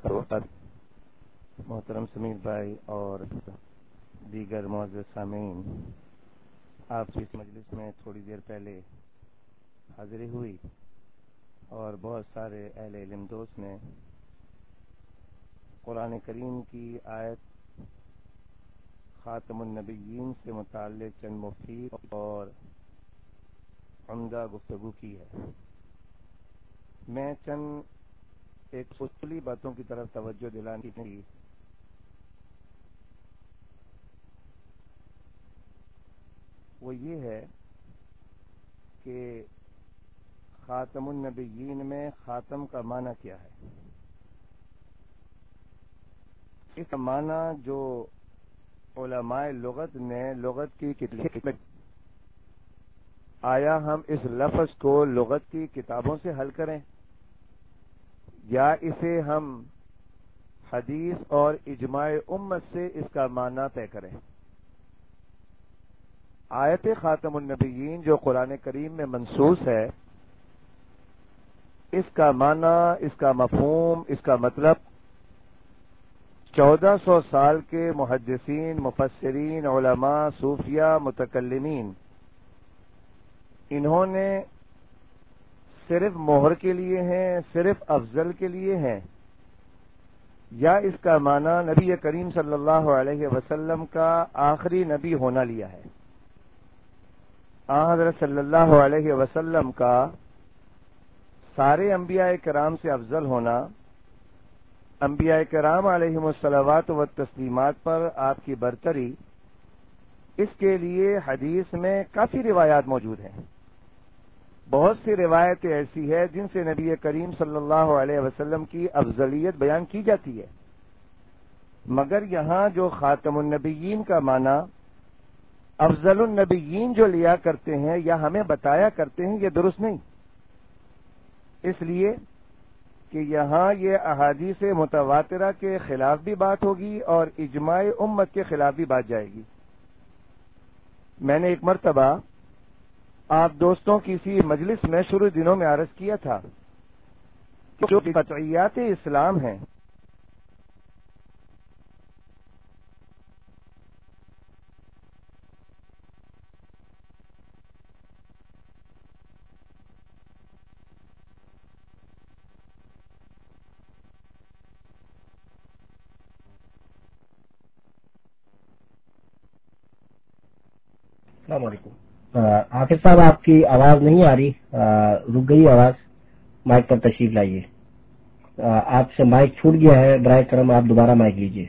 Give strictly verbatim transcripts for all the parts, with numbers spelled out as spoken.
محترم سمیر بھائی اور دیگر معزز سامعین، آپ کی اس مجلس میں تھوڑی دیر پہلے حاضری ہوئی اور بہت سارے اہل علم دوست نے قرآن کریم کی آیت خاتم النبیین سے متعلق چند مفید اور عمدہ گفتگو کی ہے۔ میں چند ایک اصولی باتوں کی طرف توجہ دلانے کی وہ یہ ہے کہ خاتم النبیین میں خاتم کا معنی کیا ہے۔ اس کا معنی جو علماء لغت نے لغت کی کتاب، آیا ہم اس لفظ کو لغت کی کتابوں سے حل کریں یا اسے ہم حدیث اور اجماع امت سے اس کا معنی طے کریں۔ آیت خاتم النبیین جو قرآن کریم میں منصوص ہے، اس کا معنی، اس کا مفہوم، اس کا مطلب چودہ سو سال کے محدثین، مفسرین، علماء، صوفیہ، متکلمین، انہوں نے صرف مہر کے لیے ہیں، صرف افضل کے لیے ہیں، یا اس کا معنی نبی کریم صلی اللہ علیہ وسلم کا آخری نبی ہونا لیا ہے۔ آن حضرت صلی اللہ علیہ وسلم کا سارے انبیاء کرام سے افضل ہونا، انبیاء کرام علیہم الصلوات و تسلیمات پر آپ کی برتری، اس کے لیے حدیث میں کافی روایات موجود ہیں۔ بہت سی روایتیں ایسی ہیں جن سے نبی کریم صلی اللہ علیہ وسلم کی افضلیت بیان کی جاتی ہے، مگر یہاں جو خاتم النبیین کا معنی افضل النبیین جو لیا کرتے ہیں یا ہمیں بتایا کرتے ہیں، یہ درست نہیں، اس لیے کہ یہاں یہ احادیث متواترہ کے خلاف بھی بات ہوگی اور اجماع امت کے خلاف بھی بات جائے گی۔ میں نے ایک مرتبہ آپ دوستوں کی سی مجلس میں شروع دنوں میں عرض کیا تھا کہ جو قطعیات اسلام ہیں، السلام علیکم حافظ صاحب، آپ کی آواز نہیں آ رہی، رک گئی آواز، مائک پر تشریف لائیے۔ آپ سے مائک چھوٹ گیا ہے، برائے کرم آپ دوبارہ مائک لیجیے۔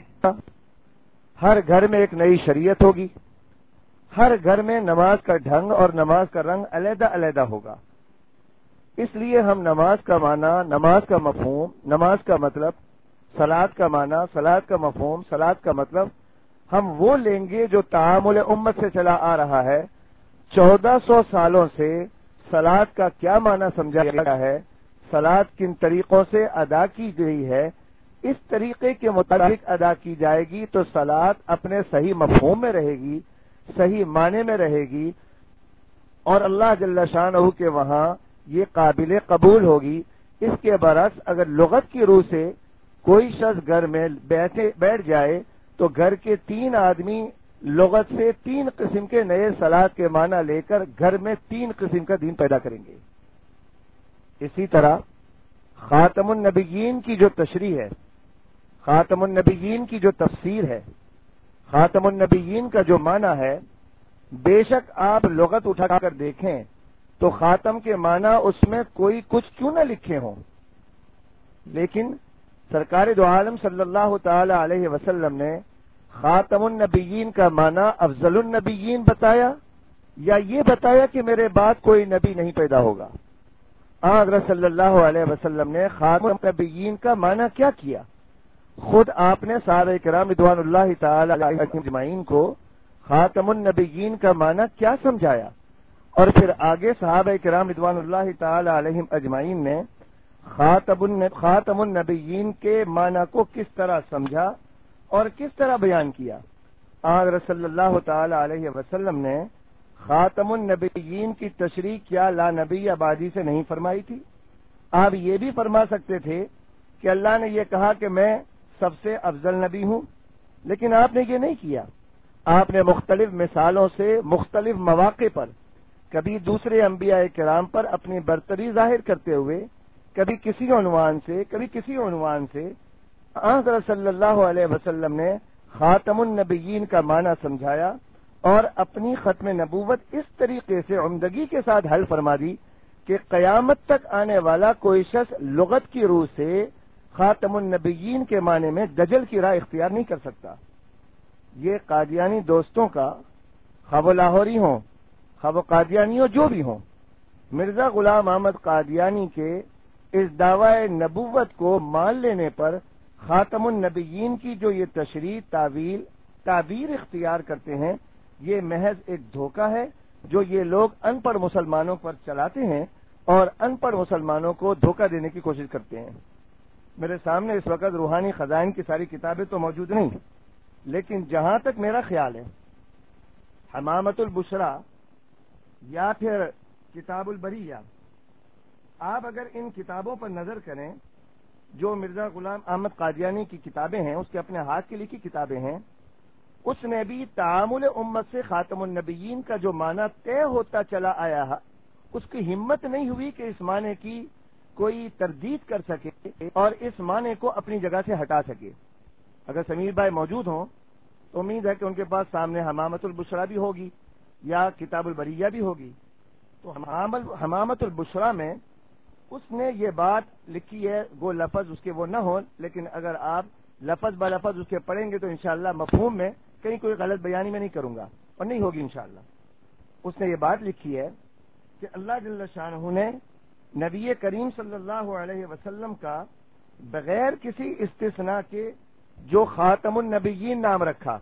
ہر گھر میں ایک نئی شریعت ہوگی، ہر گھر میں نماز کا ڈھنگ اور نماز کا رنگ علیحدہ علیحدہ ہوگا، اس لیے ہم نماز کا معنی، نماز کا مفہوم، نماز کا مطلب، صلاۃ کا معنی، صلاۃ کا مفہوم، صلاۃ کا مطلب ہم وہ لیں گے جو تعامل امت سے چلا آ رہا ہے۔ چودہ سو سالوں سے صلاۃ کا کیا معنی سمجھا گیا ہے، صلاۃ کن طریقوں سے ادا کی گئی ہے، اس طریقے کے مطابق ادا کی جائے گی تو صلاۃ اپنے صحیح مفہوم میں رہے گی، صحیح معنی میں رہے گی، اور اللہ جل شانہ کے وہاں یہ قابل قبول ہوگی۔ اس کے برعکس اگر لغت کی روح سے کوئی شخص گھر میں بیٹھے بیٹھ جائے تو گھر کے تین آدمی لغت سے تین قسم کے نئے صلاۃ کے معنی لے کر گھر میں تین قسم کا دین پیدا کریں گے۔ اسی طرح خاتم النبیین کی جو تشریح ہے، خاتم النبیین کی جو تفسیر ہے، خاتم النبیین کا جو معنی ہے، بے شک آپ لغت اٹھا کر دیکھیں تو خاتم کے معنی اس میں کوئی کچھ کیوں نہ لکھے ہوں، لیکن سرکار دو عالم صلی اللہ تعالی علیہ وسلم نے خاتم النبیین کا معنی افضل النبیین بتایا یا یہ بتایا کہ میرے بعد کوئی نبی نہیں پیدا ہوگا؟ حضرت صلی اللہ علیہ وسلم نے خاتم النبیین کا معنی کیا کیا؟ خود آپ نے صحابہ کرام رضوان اللہ تعالی علیہم اجمعین کو خاتم النبیین کا معنی کیا سمجھایا، اور پھر آگے صحابہ کرام رضوان اللہ تعالی علیہم اجمعین نے خاتم النبیین کے معنی کو کس طرح سمجھا اور کس طرح بیان کیا؟ حضرت صلی اللہ تعالی علیہ وسلم نے خاتم النبیین کی تشریح کیا لا نبی بعدی سے نہیں فرمائی تھی؟ آپ یہ بھی فرما سکتے تھے کہ کہ اللہ نے یہ کہا کہ میں سب سے افضل نبی ہوں، لیکن آپ نے یہ نہیں کیا. آپ نے مختلف مثالوں سے مختلف مواقع پر کبھی دوسرے انبیاء کرام پر اپنی برتری ظاہر کرتے ہوئے کبھی کسی عنوان سے کبھی کسی عنوان سے حضرت صلی اللہ علیہ وسلم نے خاتم النبیین کا معنی سمجھایا اور اپنی ختم نبوت اس طریقے سے عمدگی کے ساتھ حل فرما دی کہ قیامت تک آنے والا کوئی شخص لغت کی روح سے خاتم النبیین کے معنی میں دجل کی راہ اختیار نہیں کر سکتا. یہ قادیانی دوستوں کا، خواہ لاہوری ہوں خواہ قادیانیوں جو بھی ہوں، مرزا غلام احمد قادیانی کے اس دعوی نبوت کو مان لینے پر خاتم النبیین کی جو یہ تشریح تعویل تعبیر اختیار کرتے ہیں، یہ محض ایک دھوکہ ہے جو یہ لوگ ان پڑھ مسلمانوں پر چلاتے ہیں اور ان پڑھ مسلمانوں کو دھوکہ دینے کی کوشش کرتے ہیں. میرے سامنے اس وقت روحانی خزائن کی ساری کتابیں تو موجود نہیں، لیکن جہاں تک میرا خیال ہے حمامت البشرا یا پھر کتاب البریہ، آپ اگر ان کتابوں پر نظر کریں جو مرزا غلام احمد قادیانی کی کتابیں ہیں، اس کے اپنے ہاتھ کی لکھی کتابیں ہیں، اس میں بھی تعامل امت سے خاتم النبیین کا جو معنی طے ہوتا چلا آیا ہے، اس کی ہمت نہیں ہوئی کہ اس معنی کی کوئی تردید کر سکے اور اس معنی کو اپنی جگہ سے ہٹا سکے. اگر سمیر بھائی موجود ہوں تو امید ہے کہ ان کے پاس سامنے حمامت البشرا بھی ہوگی یا کتاب البریہ بھی ہوگی. تو حمامت البشرا میں اس نے یہ بات لکھی ہے، وہ لفظ اس کے وہ نہ ہوں، لیکن اگر آپ لفظ با لفظ اس کے پڑھیں گے تو انشاءاللہ مفہوم میں کہیں کوئی غلط بیانی میں نہیں کروں گا اور نہیں ہوگی انشاءاللہ. اس نے یہ بات لکھی ہے کہ اللہ جل شانہ نے نبی کریم صلی اللہ علیہ وسلم کا بغیر کسی استثناء کے جو خاتم النبیین نام رکھا،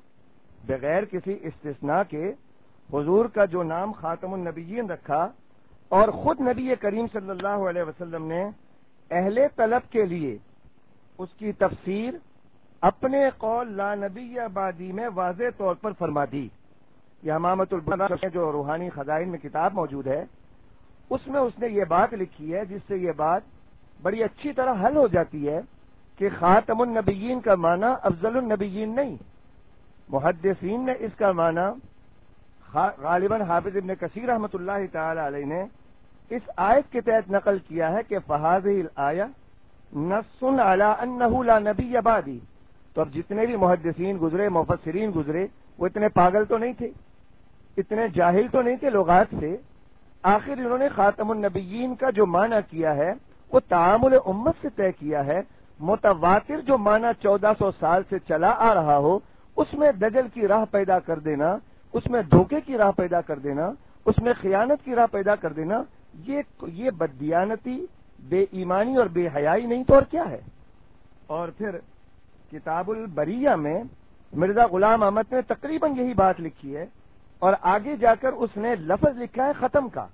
بغیر کسی استثناء کے حضور کا جو نام خاتم النبیین رکھا، اور خود نبی کریم صلی اللہ علیہ وسلم نے اہل طلب کے لیے اس کی تفسیر اپنے قول لا نبی بعدی میں واضح طور پر فرما دی. یہ حمامت البشرا جو روحانی خزائن میں کتاب موجود ہے، اس میں اس نے یہ بات لکھی ہے جس سے یہ بات بڑی اچھی طرح حل ہو جاتی ہے کہ خاتم النبیین کا معنی افضل النبیین نہیں. محدثین نے اس کا معنی غالباً حافظ ابن کثیر رحمۃ اللہ تعالی علیہ نے اس آیت کے تحت نقل کیا ہے کہ فہذہ الآیہ نص علی انہ لا نبی بعدی. تو اب جتنے بھی محدثین گزرے، مفسرین گزرے، وہ اتنے پاگل تو نہیں تھے، اتنے جاہل تو نہیں تھے لغات سے. آخر انہوں نے خاتم النبیین کا جو معنی کیا ہے وہ تعامل امت سے طے کیا ہے. متواتر جو معنی چودہ سو سال سے چلا آ رہا ہو، اس میں دجل کی راہ پیدا کر دینا، اس میں دھوکے کی راہ پیدا کر دینا، اس میں خیانت کی راہ پیدا کر دینا، یہ یہ بددیانتی، بے ایمانی اور بے حیائی نہیں تو اور کیا ہے. اور پھر کتاب البریہ میں مرزا غلام احمد نے تقریباً یہی بات لکھی ہے، اور آگے جا کر اس نے لفظ لکھا ہے ختم کا،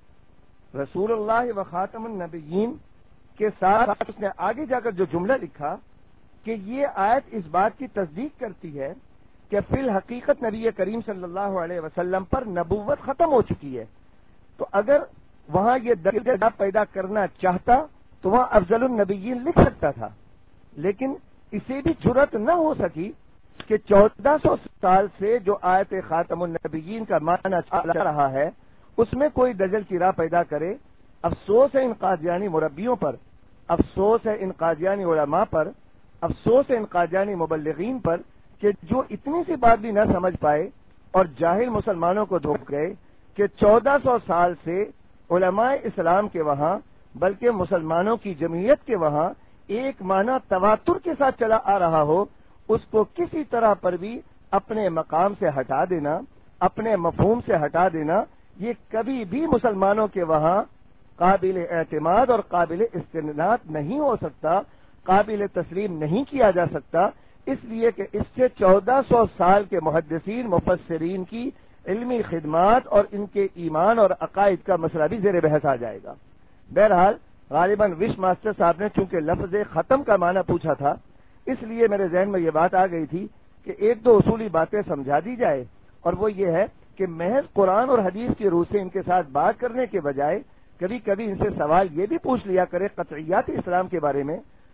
رسول اللہ و خاتم النبیین کے ساتھ اس نے آگے جا کر جو جملہ لکھا کہ یہ آیت اس بات کی تصدیق کرتی ہے کہ فی الحقیقت نبی کریم صلی اللہ علیہ وسلم پر نبوت ختم ہو چکی ہے. تو اگر وہاں یہ دجل پیدا کرنا چاہتا تو وہاں افضل النبیین لکھ سکتا تھا، لیکن اسے بھی جرأت نہ ہو سکی کہ چودہ سو سال سے جو آیت خاتم النبیین کا معنی چلا رہا ہے اس میں کوئی دجل کی راہ پیدا کرے. افسوس ہے ان قادیانی مربیوں پر، افسوس ہے ان قادیانی علماء پر، افسوس ہے ان قادیانی مبلغین پر کہ جو اتنی سی بات بھی نہ سمجھ پائے اور جاہل مسلمانوں کو دھوکہ گئے کہ چودہ سو سال سے علماء اسلام کے وہاں بلکہ مسلمانوں کی جمعیت کے وہاں ایک معنی تواتر کے ساتھ چلا آ رہا ہو، اس کو کسی طرح پر بھی اپنے مقام سے ہٹا دینا، اپنے مفہوم سے ہٹا دینا، یہ کبھی بھی مسلمانوں کے وہاں قابل اعتماد اور قابل استناد نہیں ہو سکتا، قابل تسلیم نہیں کیا جا سکتا، اس لیے کہ اس سے چودہ سو سال کے محدثین مفسرین کی علمی خدمات اور ان کے ایمان اور عقائد کا مسئلہ بھی زیر بحث آ جائے گا. بہرحال غالباً وش ماسٹر صاحب نے چونکہ لفظ ختم کا معنی پوچھا تھا، اس لیے میرے ذہن میں یہ بات آ گئی تھی کہ ایک دو اصولی باتیں سمجھا دی جائے، اور وہ یہ ہے کہ محض قرآن اور حدیث کی روح سے ان کے ساتھ بات کرنے کے بجائے کبھی کبھی ان سے سوال یہ بھی پوچھ لیا کرے قطعیات اسلام کے بارے میں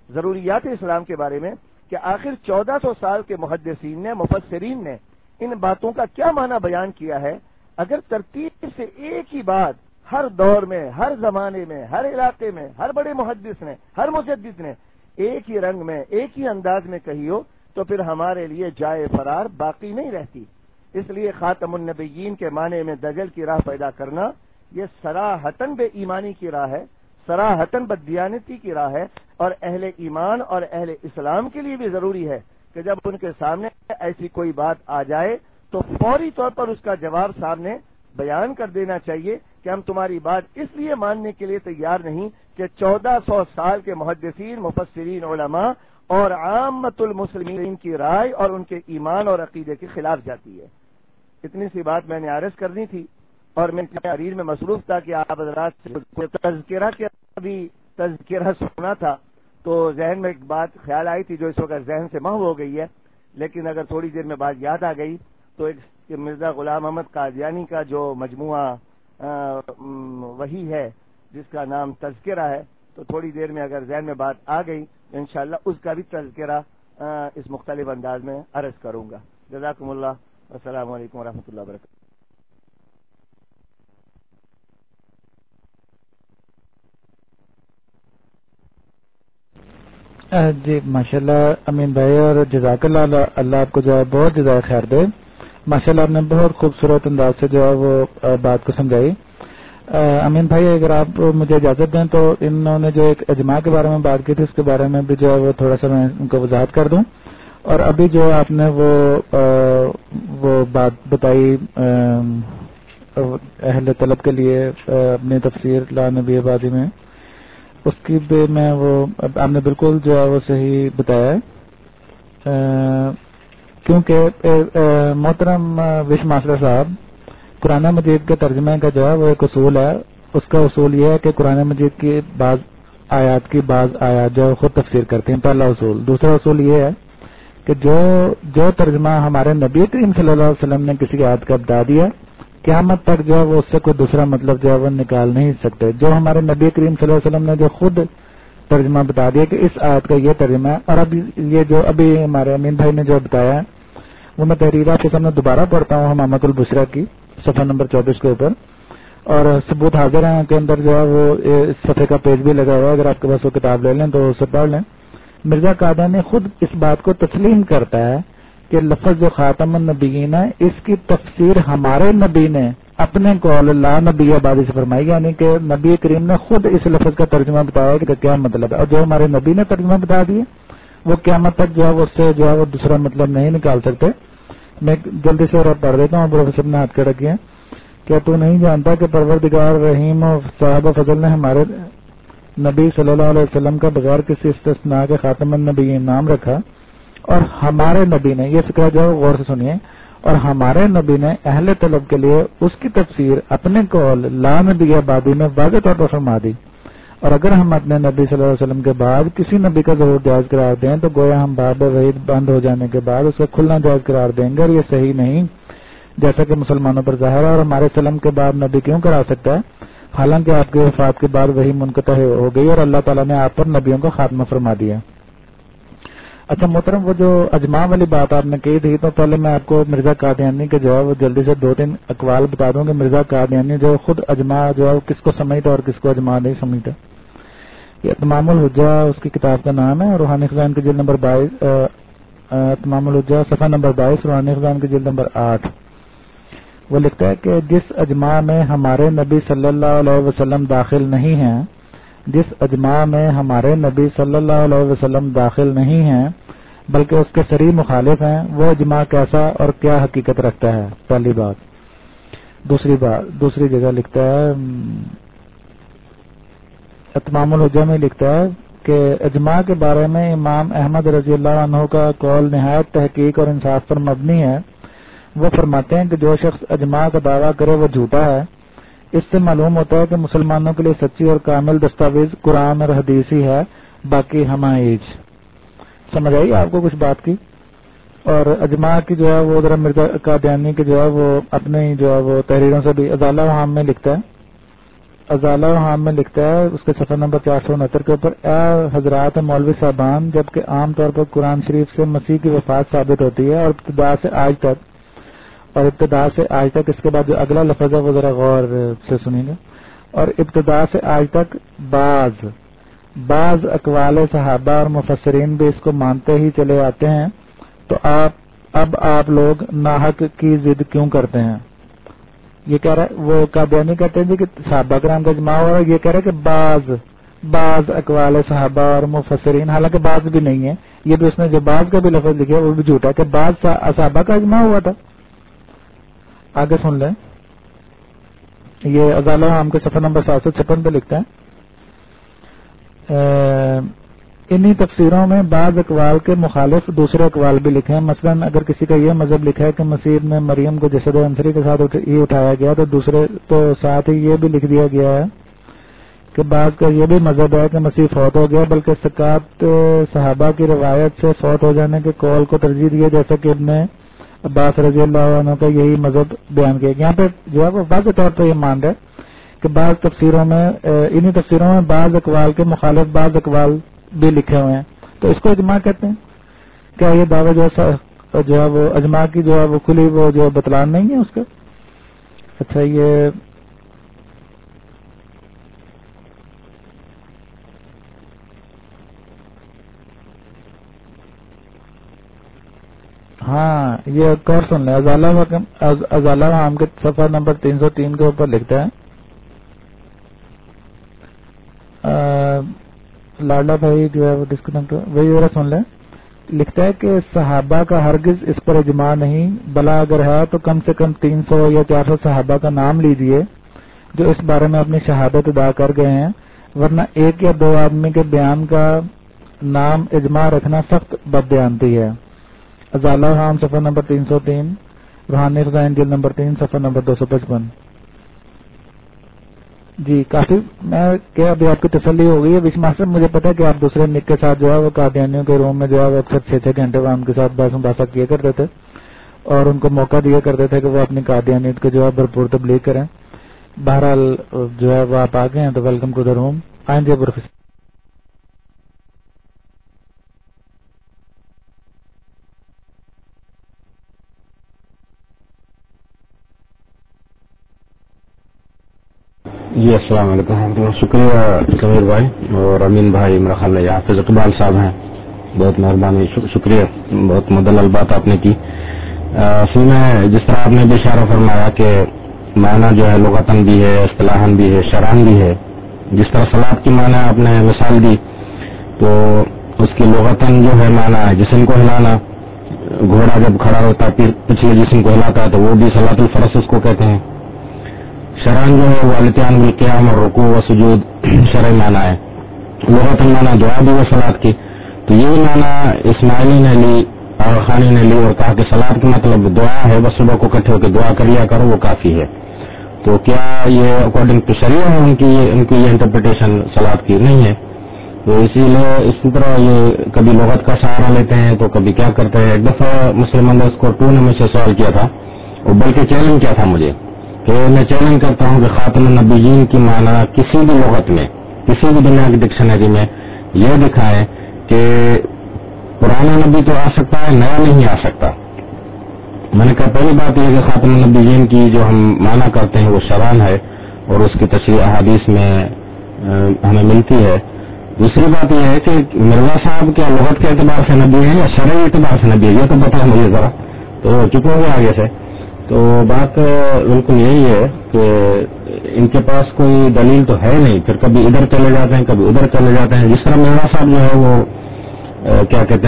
ضروریات اسلام کے بارے میں کہ آخر چودہ سو سال کے محدثین نے مفسرین نے ان باتوں کا کیا معنی بیان کیا ہے. اگر ترتیب سے ایک ہی بات ہر دور میں، ہر زمانے میں، ہر علاقے میں، ہر بڑے محدث نے، ہر مجدد نے ایک ہی رنگ میں، ایک ہی انداز میں کہی ہو تو پھر ہمارے لیے جائے فرار باقی نہیں رہتی. اس لیے خاتم النبیین کے معنی میں دجل کی راہ پیدا کرنا یہ صراحتاً بے ایمانی کی راہ ہے، صراحتاً بددیانتی کی راہ ہے، اور اہل ایمان اور اہل اسلام کے لیے بھی ضروری ہے کہ جب ان کے سامنے ایسی کوئی بات آ جائے تو فوری طور پر اس کا جواب سامنے بیان کر دینا چاہیے کہ ہم تمہاری بات اس لیے ماننے کے لیے تیار نہیں کہ چودہ سو سال کے محدثین، مفسرین، علماء اور عامت المسلمین کی رائے اور ان کے ایمان اور عقیدے کے خلاف جاتی ہے. اتنی سی بات میں نے عرض کرنی تھی، اور میں تحریر میں مصروف تھا کہ آپ حضرات سے تذکرہ کے ابھی تذکرہ سنا تھا تو ذہن میں ایک بات خیال آئی تھی جو اس وقت ذہن سے محو ہو گئی ہے، لیکن اگر تھوڑی دیر میں بات یاد آ گئی تو ایک مرزا غلام احمد قادیانی کا جو مجموعہ وہی ہے جس کا نام تذکرہ ہے، تو تھوڑی دیر میں اگر ذہن میں بات آ گئی انشاءاللہ اس کا بھی تذکرہ اس مختلف انداز میں عرض کروں گا. جزاکم اللہ، السلام علیکم ورحمۃ اللہ وبرکاتہ. جی ماشاءاللہ امین بھائی، اور جزاک اللہ، اللہ آپ کو جو ہے بہت جزائے خیر دے. ماشاءاللہ آپ نے بہت خوبصورت انداز سے جو ہے وہ بات کو سمجھائی. امین بھائی اگر آپ مجھے اجازت دیں تو انہوں نے جو ایک اجماع کے بارے میں بات کی تھی اس کے بارے میں بھی جو ہے وہ تھوڑا سا میں ان کو وضاحت کر دوں. اور ابھی جو آپ نے وہ وہ بات بتائی اہل طلب کے لیے اپنی تفسیر لا نبی آبادی میں، اس کی بھی میں وہ آپ نے بالکل جو ہے وہ صحیح بتایا ہے. کیونکہ محترم وش ماسٹر صاحب، قرآن مجید کے ترجمے کا جو ہے وہ ایک اصول ہے. اس کا اصول یہ ہے کہ قرآن مجید کی بعض آیات کی بعض آیات جو خود تفسیر کرتے ہیں، پہلا اصول. دوسرا اصول یہ ہے کہ جو جو ترجمہ ہمارے نبی کریم صلی اللہ علیہ وسلم نے کسی آیت کا بتا دیا، قیامت تک جو ہے وہ اس سے کوئی دوسرا مطلب جو ہے وہ نکال نہیں سکتے. جو ہمارے نبی کریم صلی اللہ علیہ وسلم نے جو خود ترجمہ بتا دیا کہ اس آیت کا یہ ترجمہ ہے، اور اب یہ جو ابھی ہمارے امین بھائی نے جو بتایا ہے وہ میں تحریرات کے سامنے دوبارہ پڑھتا ہوں حمامت البشرا کی صفحہ نمبر چوبیس کے اوپر، اور ثبوت حاضر ہیں کے اندر جو ہے وہ اس صفحے کا پیج بھی لگا ہوا ہے، اگر آپ کے پاس وہ کتاب لے لیں تو اسے پڑھ لیں. مرزا قادیانی خود اس بات کو تسلیم کرتا ہے کہ لفظ جو خاتم النبیین ہے اس کی تفسیر ہمارے نبی نے اپنے قول لا نبی آبادی سے فرمائی، یعنی کہ نبی کریم نے خود اس لفظ کا ترجمہ بتایا کہ کیا مطلب ہے، اور جو ہمارے نبی نے ترجمہ بتا دیے وہ قیامت تک جو ہے وہ اس سے جو ہے وہ دوسرا مطلب نہیں نکال سکتے. میں جلدی سے اور پڑھ دیتا ہوں. پروفیسر نے ہاتھ کھڑا کیا. کیا تو نہیں جانتا کہ پروردگار رحیم و صاحب فضل نے ہمارے نبی صلی اللہ علیہ وسلم کا بغیر کسی استثناء کے خاتم النبیین نام رکھا، اور ہمارے نبی نے یہ فکرہ جو غور سے سنیے، اور ہمارے نبی نے اہل طلب کے لیے اس کی تفسیر اپنے قول لا نبی آبادی میں واضح طور پر فرما دی. اور اگر ہم اپنے نبی صلی اللہ علیہ وسلم کے بعد کسی نبی کا ظہور جائز قرار دیں تو گویا ہم باب وحید بند ہو جانے کے بعد اس کا کھلنا جائز قرار دیں گے، اور یہ صحیح نہیں جیسا کہ مسلمانوں پر ظاہر ہے. اور ہمارے سلم کے بعد نبی کیوں کرا سکتا ہے، حالانکہ آپ کی وفات کے بعد وہی منقطع ہو گئی اور اللہ تعالیٰ نے آپ پر نبیوں کا خاتمہ فرما دیا. اچھا محترم، وہ جو اجماع والی بات آپ نے کی تھی تو پہلے میں آپ کو مرزا قادیانی کے جو ہے وہ جلدی سے دو تین اقوال بتا دوں کہ مرزا قادیانی جو خود اجماع جو ہے کس کو سمجھتا اور کس کو اجماع نہیں سمجھتا. یہ تمام الحجہ اس کی کتاب کا نام ہے، روحانی خزان کی جلد نمبر بائیس، تمام الحجہ صفحہ نمبر بائیس، روحانی خزان کی جلد نمبر آٹھ. وہ لکھتا ہے کہ جس اجماع میں ہمارے نبی صلی اللہ علیہ وسلم داخل نہیں ہیں جس اجماع میں ہمارے نبی صلی اللہ علیہ وسلم داخل نہیں ہیں بلکہ اس کے صریح مخالف ہیں، وہ اجماع کیسا اور کیا حقیقت رکھتا ہے، پہلی بات. دوسری بات دوسری جگہ لکھتا ہے تمام الحجہ میں لکھتا ہے کہ اجماع کے بارے میں امام احمد رضی اللہ عنہ کا قول نہایت تحقیق اور انصاف پر مبنی ہے. وہ فرماتے ہیں کہ جو شخص اجماع کا دعویٰ کرے وہ جھوٹا ہے. اس سے معلوم ہوتا ہے کہ مسلمانوں کے لیے سچی اور کامل دستاویز قرآن اور حدیث ہی ہے، باقی ہمائج. سمجھ آئی آپ کو کچھ بات کی؟ اور اجماع کی جو ہے وہ ذرا مرزا قادیانی کے جو ہے وہ اپنے جو ہے وہ تحریروں سے بھی ازالہ عام میں لکھتا ہے. ازالہ حام میں لکھتا ہے اس کے صفحہ نمبر چار سو انہتر کے اوپر، اے حضرات مولوی صاحبان، جبکہ عام طور پر قرآن شریف سے مسیح کی وفات ثابت ہوتی ہے اور ابتدا سے آج تک اور ابتدا سے آج تک اس کے بعد جو اگلا لفظ ہے وہ ذرا غور سے سنیں گے، اور ابتدا سے آج تک بعض بعض اقوال صحابہ اور مفسرین بھی اس کو مانتے ہی چلے آتے ہیں، تو آپ اب آپ لوگ ناحق کی ضد کیوں کرتے ہیں؟ یہ کہہ رہا ہے، وہ قادیانی کہتے ہیں جی کہ صحابہ کرام کا اجماع ہو رہا ہے، یہ کہہ رہا ہے کہ بعض بعض اقوال صحابہ اور مفسرین، حالانکہ بعض بھی نہیں ہے، یہ بھی اس نے جو بعض کا بھی لفظ لکھا ہے وہ بھی جھوٹا ہے کہ بعض صحابہ کا اجماع ہوا تھا۔ آگے سن لیں، یہ ازالہ حام کے صفحہ نمبر سات سو چھپن پہ لکھتا ہے، انہی تفسیروں میں بعض اقوال کے مخالف دوسرے اقوال بھی لکھے ہیں، مثلا اگر کسی کا یہ مذہب لکھا ہے کہ مسیح میں مریم کو جسد انصری کے ساتھ ہی اٹھایا گیا، تو دوسرے تو ساتھ ہی یہ بھی لکھ دیا گیا ہے کہ بعض کا یہ بھی مذہب ہے کہ مسیح فوت ہو گیا، بلکہ سکات صحابہ کی روایت سے فوت ہو جانے کے قول کو ترجیح دیا، جیسا کہ ابن عباس رضی اللہ عنہ کا یہی مذہب بیان کیا۔ یہاں پہ جو ہے وہ واضح طور پر یہ مان رہا ہے کہ بعض تفسیروں میں انہی تفسیروں میں بعض اقوال کے مخالف بعض اقوال بھی لکھے ہوئے ہیں، تو اس کو اجماع کہتے ہیں۔ کیا یہ دعویٰ جو ہے جو ہے وہ اجماع کی جو ہے وہ کھلی وہ جو بتلان نہیں ہے اس کا؟ اچھا، یہ ہاں یہ ایک اور سن لیں، ازالہ حام کے صفحہ نمبر تین سو تین کے اوپر لکھتا ہے، لاڈلا بھائی جو ہے وہ ڈسکنیکٹ، وہی ذرا سن لیں، لکھتا ہے کہ صحابہ کا ہرگز اس پر اجماع نہیں، بلا اگر ہے تو کم سے کم تین سو یا چار سو صحابہ کا نام لیجئے جو اس بارے میں اپنی شہادت ادا کر گئے ہیں، ورنہ ایک یا دو آدمی کے بیان کا نام اجماع رکھنا سخت بددیانتی ہے۔ ازالہ حام صفحہ نمبر تین سو تین، روحانی خزائن جلد نمبر تین صفحہ نمبر دو سو پچپن۔ جی کافی، میں کیا ابھی آپ کی تسلی ہو گئی ہے بشما صاحب، مجھے پتا ہے کہ آپ دوسرے نک کے ساتھ جو ہے وہ قادیانیوں کے روم میں جو ہے وہ اکثر چھ چھ گھنٹے وہ ان کے ساتھ بحث مباحثہ کیا کرتے تھے اور ان کو موقع دیا کرتے تھے کہ وہ اپنی قادیانیت کو جو ہے بھرپور تبلیغ کریں۔ بہرحال جو ہے وہ آپ آ گئے ہیں تو ویلکم ٹو دا روم، آئیں جی پروفیسر۔ جی السلام علیکم ورحمۃ اللہ، شکریہ کبیر بھائی اور امین بھائی، میرا خیال ہے حافظ اقبال صاحب ہیں، بہت مہربانی، شکریہ، بہت مدلل بات آپ نے کی۔ اصل میں جس طرح آپ نے بھی اشارہ فرمایا کہ معنی جو ہے لغتاً بھی ہے، اصطلاحاً بھی ہے، شرعاً بھی ہے، جس طرح صلاۃ کی معنی آپ نے مثال دی تو اس کی لغتاً جو ہے معنی ہے جسم کو ہلانا، گھوڑا جب کھڑا ہوتا ہے پچھلے جسم کو ہلاتا ہے تو وہ بھی صلاۃ الفرس اس کو کہتے ہیں۔ شرعاً جو ہے وہ الاتیان بالقیام اور رکوع و سجود شرعی معنی ہے، لغتاً معنی دعا بھی وہ صلاۃ کی، تو یہ معنی اسماعیلی نے لی، آغا خانی نے لی اور کہا کہ صلاۃ کا مطلب دعا ہے، بس صبح کو اکٹھے ہو کے دعا کر لیا کرو وہ کافی ہے۔ تو کیا یہ اکارڈنگ ٹو شریعہ ہے ان کی ان کی یہ انٹرپریٹیشن صلاۃ کی؟ نہیں ہے۔ تو اسی لیے اس طرح یہ کبھی لغت کا سہارا لیتے ہیں تو کبھی کیا کرتے ہیں۔ ایک دفعہ مسلم اندرس کو ٹو نے مجھ سے سوال کیا تھا، اور بلکہ چیلنج کیا تھا مجھے کہ میں چیلنج کرتا ہوں کہ خاتم النبیین کی معنی کسی بھی لغت میں، کسی بھی دنیا کی ڈکشنری میں یہ دکھائیں کہ پرانا نبی تو آ سکتا ہے، نیا نہیں آ سکتا۔ میں نے کہا پہلی بات یہ کہ خاتم النبیین کی جو ہم معنی کرتے ہیں وہ شرعاً ہے اور اس کی تشریح احادیث میں ہمیں ملتی ہے۔ دوسری بات یہ ہے کہ مرزا صاحب کیا لغت کے اعتبار سے نبی ہیں یا شرعی اعتبار سے نبی ہے، یہ تو بتا مجھے ذرا، تو چکو گے آگے سے۔ تو بات بالکل یہی ہے کہ ان کے پاس کوئی دلیل تو ہے نہیں، پھر کبھی ادھر چلے جاتے ہیں کبھی ادھر چلے جاتے ہیں۔ جس طرح مرزا صاحب جو ہے وہ کیا کہتے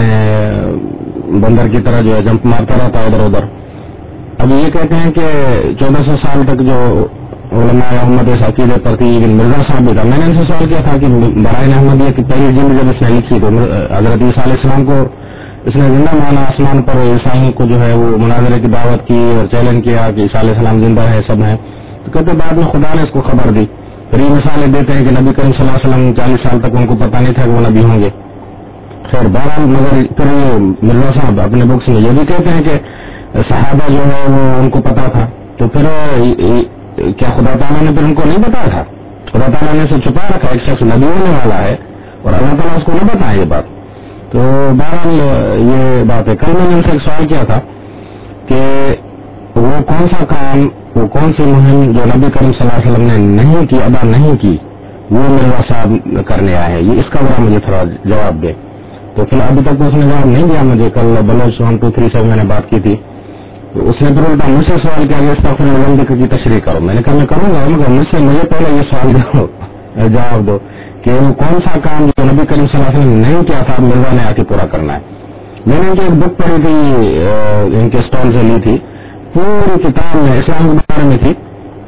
ہیں بندر کی طرح جو ہے جمپ مارتا رہتا ہے ادھر ادھر۔ اب یہ کہتے ہیں کہ چودہ سو سال تک جو علماء احمد اس عقیدے پر تھی، لیکن مرزا صاحب بھی تھا۔ میں نے ان سے سوال کیا تھا کہ برائن احمدیہ کی پہلی جلد جب اس نے لکھی تو حضرت عیسیٰ علیہ السلام کو اس نے زندہ مانا، آسمان پر عیسائیوں کو جو ہے وہ مناظرے کی دعوت کی اور چیلنج کیا کہ عیسیٰ علیہ السلام زندہ ہے، سب ہیں، تو کہتے بعد میں خدا نے اس کو خبر دی۔ پھر یہ مثالیں دیتے ہیں کہ نبی کریم صلی اللہ علیہ وسلم چالیس سال تک ان کو پتہ نہیں تھا کہ وہ نبی ہوں گے۔ خیر بہرحال مگر پھر یہ مرزا صاحب اپنے بکس میں یہ بھی کہتے ہیں کہ صحابہ جو ہے وہ ان کو پتا تھا، تو پھر کیا خدا تعالیٰ نے پھر ان کو نہیں بتایا تھا؟ खुदा ताला ने इसे छुपा रखा है, एक शख्स नबी होने वाला है और अल्लाह ताला उसको न बताए ये बात। तो बहरहाल ये बात है। कल मैंने उनसे एक सवाल किया था कि वो कौन सा काम, वो कौन सी मुहिम जो नबी करीम सल्लल्लाहु अलैहि वसल्लम ने नहीं की, अदा नहीं की, वो मिर्जा साहब करने आए हैं, ये इसका बड़ा मुझे थोड़ा जवाब दे। तो फिर अभी तक तो उसने जवाब नहीं दिया मुझे। कल बलोच वन टू थ्री से मैंने बात की थी, तो उसने फिर उल्टा मुझसे सवाल किया कि इस पर फिर की तशरीह करो। मैंने कहा मैं करूंगा, मगर मुझसे मुझे पहले ये सवाल दो, जवाब दो कि वो कौन सा काम जो नबी करीम सल्लल्लाहु अलैहि वसल्लम ने नहीं किया था मिर्जा ने आके पूरा करना है। मैंने इनकी एक बुक पढ़ी थी, इनके स्टॉल से ली थी, पूरी किताब में इस्लाम के बारे में थी,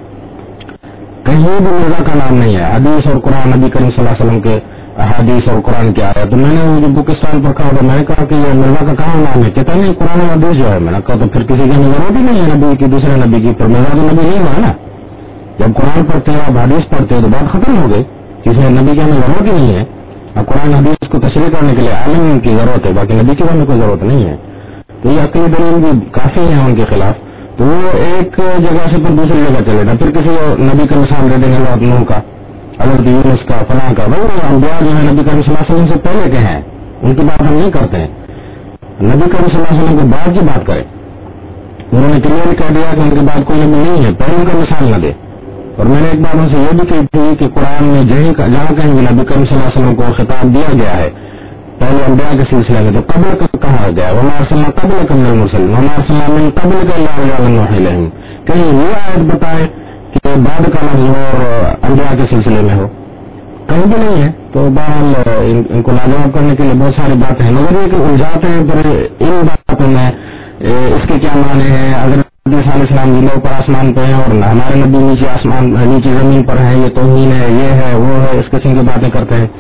कहीं भी मिर्जा का नाम नहीं है। हदीस और कुरान, नबी करीम सल्लल्लाहु अलैहि वसल्लम के हदीस और कुरान क्या है। तो मैंने वो जो बुक स्टॉल पर कहा, मैंने कहा कि ये मिर्जा का कहाँ नाम है, कहता नहीं कुरान और हदीस जो है। मैंने कहा तो फिर किसी की जरूरत ही नहीं है नबी की, दूसरे नबी की, फिर मिर्जा तो नबी नहीं हुआ ना। जब कुरान पढ़ते हो, अब हदीस पढ़ते हो तो बात खत्म हो गई, किसी नबी की हमें जरूरत ही नहीं है। अब कुरान हदीस को तशरीह करने के लिए आलिम की जरूरत है, बाकी नबी की हमें कोई जरूरत नहीं है। तो ये अकली दलील भी काफी है उनके खिलाफ। तो वो एक जगह से फिर दूसरी जगह चले जाए, फिर किसी नबी का मिसाल दे देंगे हज़रत नूह का, हज़रत यूनुस का, फलां का। भाई अंबिया जो है नबी करीम सल्लल्लाहु अलैहि वसल्लम से पहले के हैं, उनकी बात हम नहीं करते हैं। नबी करीम सल्लल्लाहु अलैहि वसल्लम के बाद की बात करें। उन्होंने क्लियर कह दिया कि उनके बाद कोई नबी नहीं है, पहले उनका मिसाल न दे। और मैंने एक बार उनसे ये भी कही थी कि कुरान में जहीं जहाँ कहीं भी नबी करीम सल्लल्लाहु अलैहि वसल्लम को खिताब दिया गया है पहले अंबिया के सिलसिले में, तो कब्ल का कहा गया है, वमा अरसलना क़ब्लक मिनल मुरसलीन वमा अरसलना मिन क़ब्लिका इल्ला रिजालन नूही इलैहिम। कहीं ये आयत बताए कि बाद का लफ्ज़ और अंबिया के सिलसिले में हो, कहीं भी नहीं है। तो बहरहाल इन, इनको लाजवाब करने के लिए बहुत सारी बातें हैं, मगर ये कि उलझाते हैं पर इन बातों में इसके क्या माने हैं। अगर इस्लाम जिले ऊपर आसमान पे है और हमारे नबी नीचे आसमान नीचे जमीन पर है, ये तौहीन है, ये है, वो है, इस किस्म की बातें करते हैं।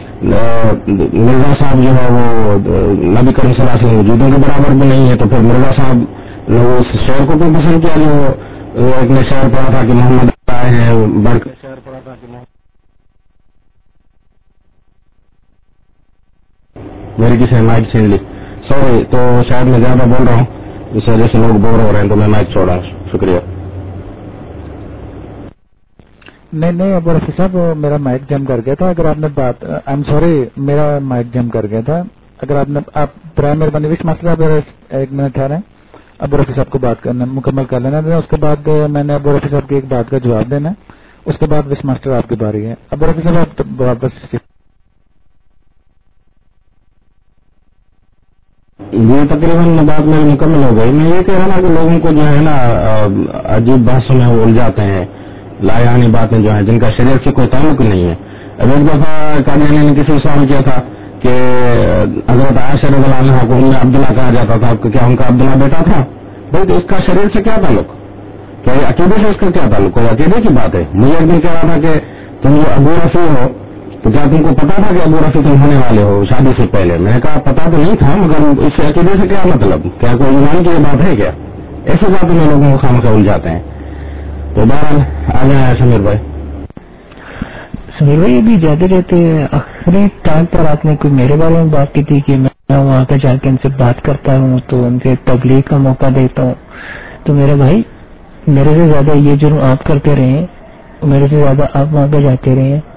मिर्जा साहब जो है वो नबी करीम सल्लल्लाहु अलैहि वसल्लम वजूदों के बराबर भी नहीं है। तो फिर मिर्जा साहब ने उस शेर को क्यों पसंद किया जो एक ने शेर पढ़ा था कि मोहम्मद आए हैं, बढ़ के शेर पढ़ा था कि मेरी किसी ने माइक छीन ली, सॉरी। तो शायद मैं ज्यादा बोल रहा हूँ, इस वजह से लोग बोर हो रहे हैं, तो मैं माइक छोड़ा। शुक्रिया। नहीं नहीं अबू रफी साहब, मेरा माइक जम कर गया था। अगर आपने बात, आई एम सॉरी, मेरा माइक जम कर गया था। अगर आपने, आप प्राय मेहरबानी विश मास्टर साहब एक मिनट ठहरें, अबू रफी साहब को बात करना मुकम्मल कर लेना देना, उसके बाद मैंने अबू रफी साहब की एक बात का जवाब देना, उसके बाद विश मास्टर आपकी बारी है। अबू रफी साहब आप तो वापस ये तकरीबन बात मेरी मुकम्मल हो गई। मैं ये कह रहा था कि लोगों को जो है ना अजीब बातों में वो उलझाते हैं, लायानी बातें जो है जिनका शरीर से कोई ताल्लुक नहीं है। अब एक दफा कादियानी ने किसी सवाल किया था कि हजरत आयशा रज़ियल्लाहु अन्हा को उम्मे अब्दुल्ला कहा जाता था, क्या उनका अब्दुल्ला बेटा था? भाई तो इसका शरीर से क्या ताल्लुक, क्या अकीदे से इसका क्या ताल्लुक? कोई अकीदे की बात है। मुझे एक दिन कह रहा था कि तुम जो अबू रफी हो, तो क्या तुमको पता था कि अबू रफी तुम होने वाले हो शादी से पहले? मैंने कहा पता तो नहीं था, मगर इससे अकीदे से क्या मतलब, क्या कोई ईमान की बात है क्या? ऐसी बातों में लोगों को खामखा उलझाते हैं। तो बहरहाल आ जाए समीर भाई। समीर भाई अभी जाते रहते आखिरी टाइम पर आपने कोई मेरे बारे में बात की थी कि मैं वहाँ पे जाके उनसे बात करता हूँ तो उनसे तबलीग का मौका देता हूँ। तो मेरे भाई, मेरे से ज्यादा ये जुर्म आप करते रहे, मेरे से ज्यादा आप वहाँ पे जाते रहे,